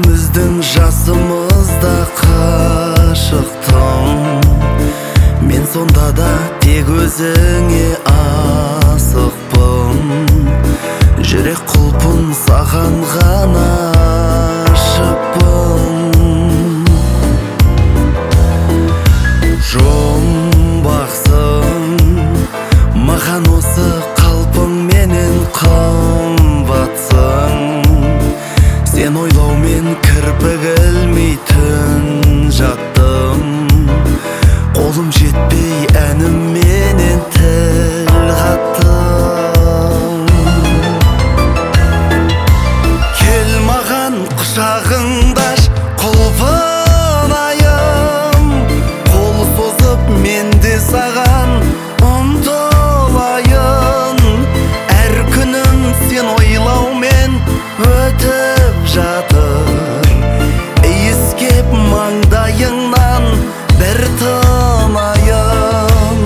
Ikimizдің жасымызда қашықтың, мен сонда да тек өзіңе асықпын. Жүрек құлпын саған ғана ашыппын. Жұмбақсың, маған осы қалпың менен қымбатсың. Сен ойлаумен кірпік ілмейтін жаттым. Қолым жетпей әнім менен тіл қаттым. Кел маған құшағыңдаш құлпынайым, қол созып мен де саған ұмтылайын. Әр күнім сен ойлаумен өтіп жатыр. Иіскеп маңдайыңнан бір тынайын.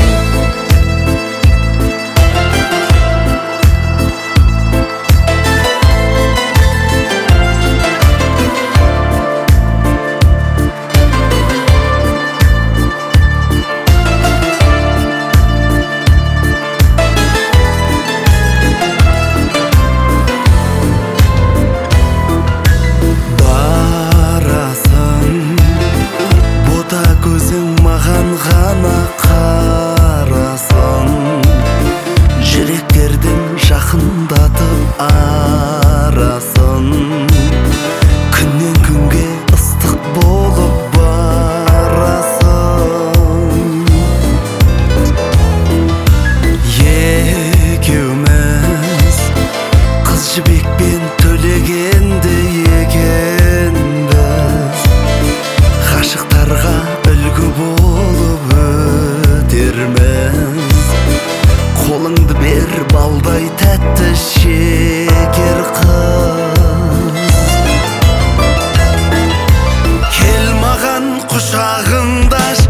Көзің маған ғана қарасын, жүректердің жақындатып арасын. Күннен күнге ыстық болып барасың. Екеуміз қыз жібекпен төлегенде екенбіз. Ғашықтарға үлгі болып өтерміз. Қолыңды бер балдай тәтті шекер қыз. Кел маған құшағыңдаш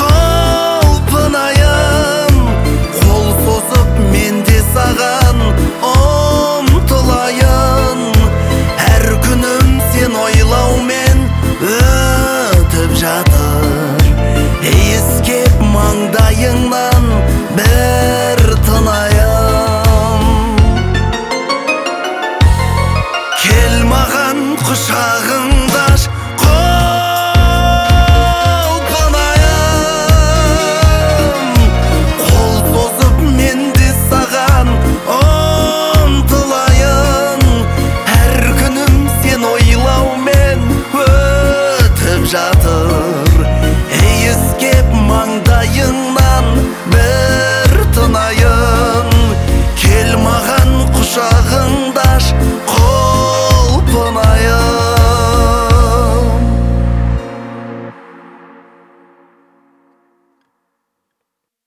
құлпынайым, қол созып мен де саған ұмтылайын. Әр күнім сен ойлаумен өтіп жатыр. Иіскеп маңдайыңнан бір тынайым. Кел маған құшағың